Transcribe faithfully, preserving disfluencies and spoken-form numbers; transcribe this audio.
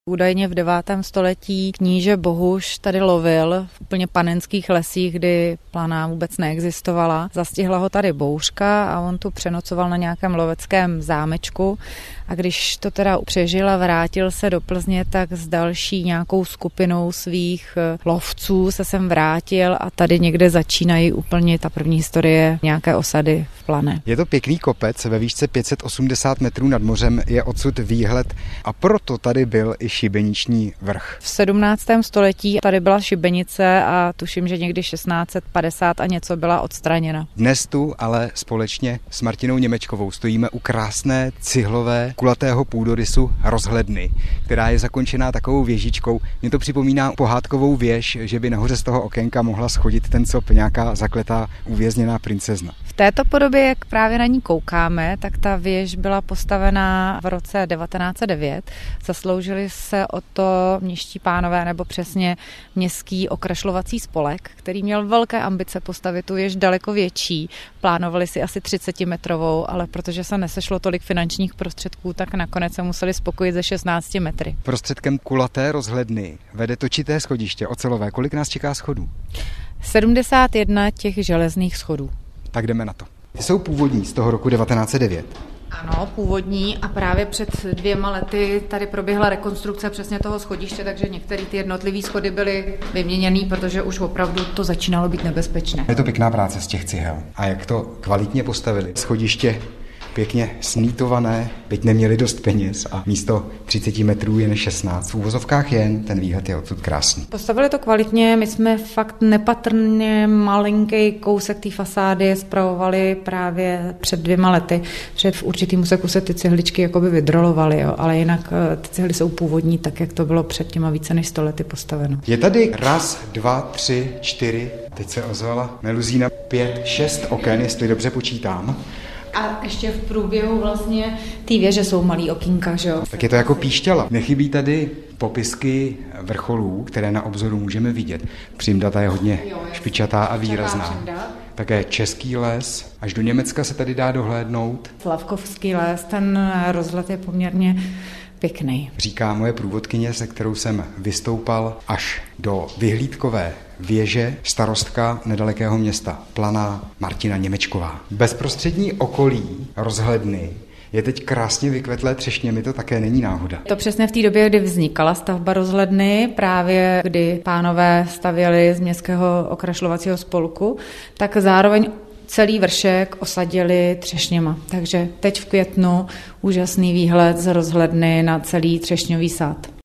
Údajně v devátém století kníže Bohuš tady lovil v úplně panenských lesích, kdy Planá vůbec neexistovala. Zastihla ho tady bouřka a on tu přenocoval na nějakém loveckém zámečku. A když to teda přežil a vrátil se do Plzně, tak s další nějakou skupinou svých lovců se sem vrátil a tady někde začínají úplně ta první historie nějaké osady v Plané. Je to pěkný kopec, ve výšce pět set osmdesát metrů nad mořem je odsud výhled a proto tady byl i šibeniční vrch. V sedmnáctém století tady byla šibenice a tuším, že někdy šestnáct set padesát a něco byla odstraněna. Dnes tu ale společně s Martinou Němečkovou stojíme u krásné cihlové kulatého půdorysu rozhledny, která je zakončená takovou věžičkou. Mně to připomíná pohádkovou věž, že by nahoře z toho okénka mohla schodit ten cop nějaká zakletá uvězněná princezna. V této podobě, jak právě na ní koukáme, tak ta věž byla postavená v roce devatenáct set devět. Zasloužili se o to městští pánové, nebo přesně městský okrašlovací spolek, který měl velké ambice postavit tu věž daleko větší. Plánovali si asi třicetimetrovou, ale protože se nesešlo tolik finančních prostředků, tak nakonec se museli spokojit ze šestnácti metry. Prostředkem kulaté rozhledny vede točité schodiště ocelové. Kolik nás čeká schodů? sedmdesát jedna těch železných schodů. Tak jdeme na to. Ty jsou původní z toho roku devatenáct set devět. Ano, původní a právě před dvěma lety tady proběhla rekonstrukce přesně toho schodiště, takže některé ty jednotlivé schody byly vyměněný, protože už opravdu to začínalo být nebezpečné. Je to pěkná práce z těch cihel. A jak to kvalitně postavili? Schodiště pěkně snítované, byť neměli dost peněz a místo třicet metrů jen šestnáct. V úvozovkách jen, ten výhled je odsud krásný. Postavili to kvalitně, my jsme fakt nepatrně malinký kousek té fasády spravovali právě před dvěma lety, protože v určitým úseku se ty cihličky jakoby vydrolovaly, jo, ale jinak ty cihly jsou původní, tak jak to bylo před těma více než sto lety postaveno. Je tady raz, dva, tři, čtyři, teď se ozvala meluzína, pět, šest oken, jestli dobře počítám. A ještě v průběhu vlastně ty věže jsou malý okýnka, že jo? Tak je to jako píšťala. Nechybí tady popisky vrcholů, které na obzoru můžeme vidět. Přimdata je hodně jo, je špičatá a výrazná. Také český les, až do Německa se tady dá dohlédnout. Slavkovský les, ten rozhled je poměrně pěkný. Říká moje průvodkyně, se kterou jsem vystoupal až do vyhlídkové věže starostka nedalekého města Planá Martina Němečková. Bezprostřední okolí rozhledny je teď krásně vykvetlé třešněmi, to také není náhoda. To přesně v té době, kdy vznikala stavba rozhledny, právě kdy pánové stavěli z městského okrašlovacího spolku, tak zároveň celý vršek osadili třešněma. Takže teď v květnu úžasný výhled z rozhledny na celý třešňový sad.